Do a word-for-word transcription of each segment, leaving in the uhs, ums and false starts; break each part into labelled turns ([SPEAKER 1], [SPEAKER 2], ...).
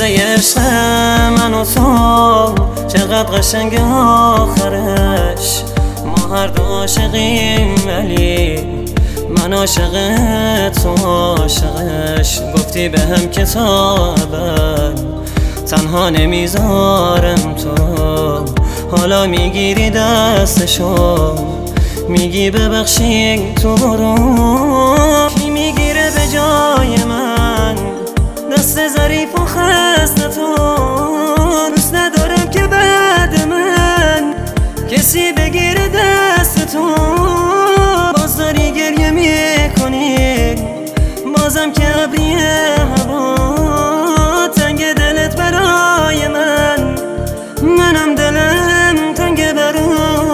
[SPEAKER 1] قصه عشق من و تو چقدر قشنگ آخرش، ما هر دو عاشقیم ولی من عاشق تو عاشقش. گفتی به هم که تا ابد تنها نمیذارم تو، حالا میگیری دستشو میگی ببخشی تو برو. کی میگیره به جای من دست ظریف و خسته تو؟ دوست ندارم که بعد من کسی بگیره دست تو. باز داری گریه میکنی بازم که ابری هوا تنگ دلت برای من، منم دلم تنگ برای.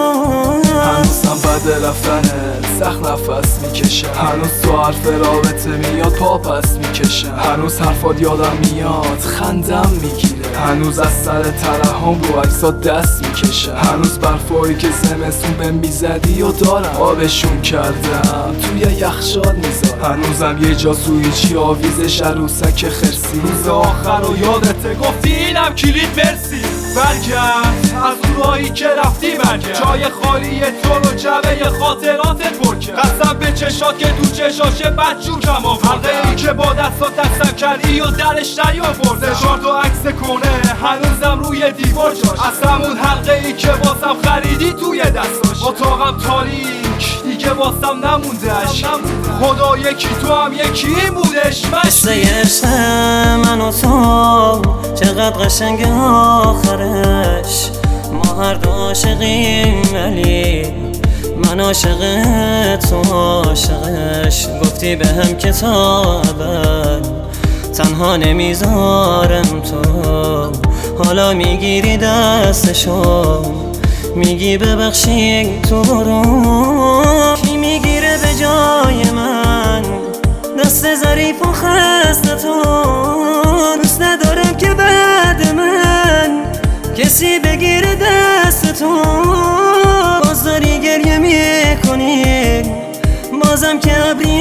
[SPEAKER 2] هنوزم بعد رفتنت سخت نفس میکشم، هنوز تو حرف رابطه میاد پا پس میکشم، هنوز حرفات یادم میاد خندم میگیره، هنوز از سر ترحم رو عکسات دست میکشم، هنوز برفایی که زمستون بهم میزدی و دارم آبشون کردم توی یخچال میذارم، هنوزم یه جا سویچی آویزش عروسک خرسی. روز آخر رو یادته گفتی اینم کلید مرسی، برگرد از اون راهی که رفتی، برگرد جای خالی تو رو جبه خاطراتت پر کرد. قسم به چشات که دو چشاشه بدجور کم آورده، حلقه ای که با دستات دستم کردی و درش نیاورده. چهار تا عکس کنه هنوزم روی دیوار جاش، از همون حلقه ای که واسم خریدی توی دستاش. اتاقم تاریک دیگه واسم نموندش، خدا یکی تو هم یکی بودش.
[SPEAKER 1] قصه عشق من و تو چقدر قشنگ آخرش، ما هر دو عاشقیم ولی من عاشق تو عاشقش. گفتی به هم که تا ابد تنها نمیذارم تو، حالا میگیری دستشو میگی ببخشی تو برو. کی میگیره به جای من دست ظریف و خسته تو؟ دوست ندارم که بعد من کسی بگیره دست تو. باز داری گریه میکنی بازم که ابری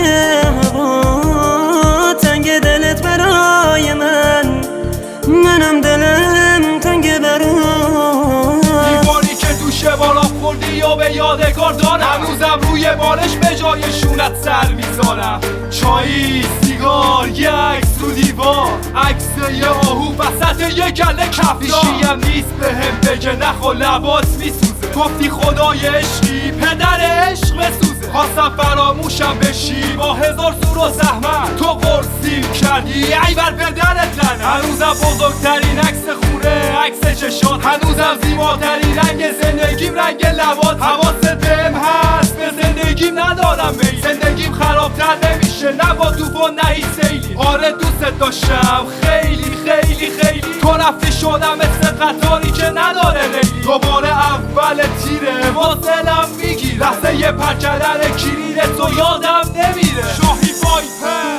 [SPEAKER 1] هوا تنگ دلت برای من، منم دلم تنگ برای.
[SPEAKER 2] دیواری که توشه بالا خوردی یا به یادگار دارم، هنوزم روی بالش به جای شونت سر میذارم. چایی سیگار یه عکس رو دیوار، عکس یه آهو وسط یه گله کفدار. هیچیم نیست به هم بگه نخو لبات میسوزه، گفتی خدای عشقی پدر عشق بسوزه. خواستم فراموشم بشی با هزار سور و زحمت، تو قرصیم کردی ای بر پدرت لعنت. هنوزم بزرگترین عکس خونه عکس چشات، هنوزم زیباترین رنگ زندگیم رنگ لبات. حواست بهم هست به زندگیم ندارم میل، زندگیم خرابتر نمیشه نه با طوفان نه هیچ سیلی. آره دوست داشتم خیلی خیلی خیلی، تو رفتی شدم مثل قطاری که نداره ریلی. دوباره اول تیره واصلم میگیره، لحظه یه پر کردن کلید تو یادم نمیره. شاهی وایپر